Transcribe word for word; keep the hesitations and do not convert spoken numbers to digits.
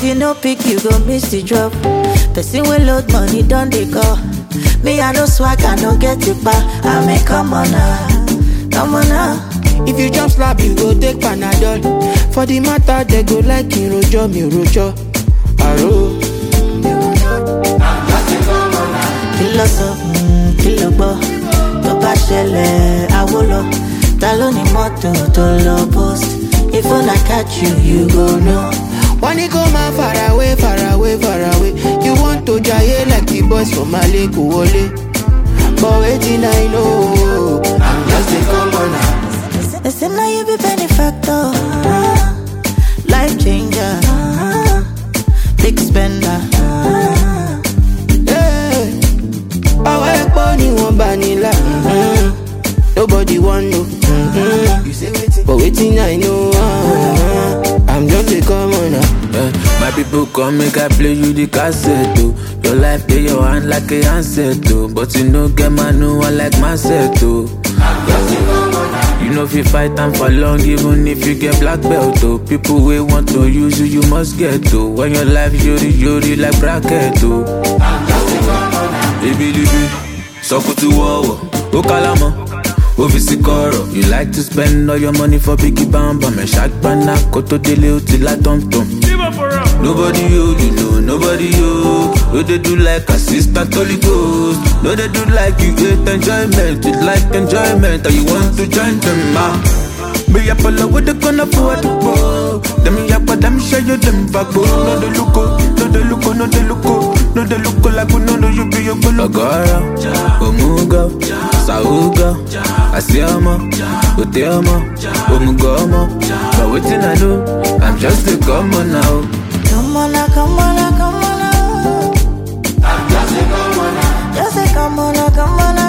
you no pick, you go miss the drop. Person will load money, don't they go? Me, I no swag, I no get it back. I mean, come on now, come on now. If you jump slap, you go take Panadol. For the matter, they go like in Rojo, me Rojo. Aro. Kilo so, mm, kilo bo. To ba shele, awolo. Talo ni moto, to lo post. If I catch you, you go know. Wanna go man far away, far away, far away. You want to jaye like the boys from Mali, Kuwole. But waiting, I know. I'm just a commoner. They say now you be benefactor, uh, life changer, uh, big spender. Uh, yeah, I like money, one vanilla. Mm-hmm. Nobody want no. Mm-hmm. But waiting, I know. Uh, I'm just a commoner. Yeah, my people come make I play you the cassette too. Your life play your hand like a handset too. But you know get my new one like my set too. I'm just a commoner. You know if you fight time for long, even if you get black belt though. People will want to use you, you must get to. When your life yori yori like bracket too. I'm just a commoner. Baby, baby, sokutu wawa, okalama, ovisi koro. You like to spend all your money for biggie bamba. Me shak bana, koto dele uti la tom tom. Nobody you, you know, nobody you. No they do like assistant Holy Ghost. No they do like you get enjoyment. You like enjoyment, or you want to join them, ma. Me up all with the gonna for the ball. Them me up, them show you them backbone. No they look, no they look, no they look, no they look like we know you be your bolo. Agora, Omuga, Sauga, Asiama, Uteama, Omugama. But waiting I know, I'm just a common now. Come on now, come on now, come on now. I'm just a common now. Just a come on now, come on now.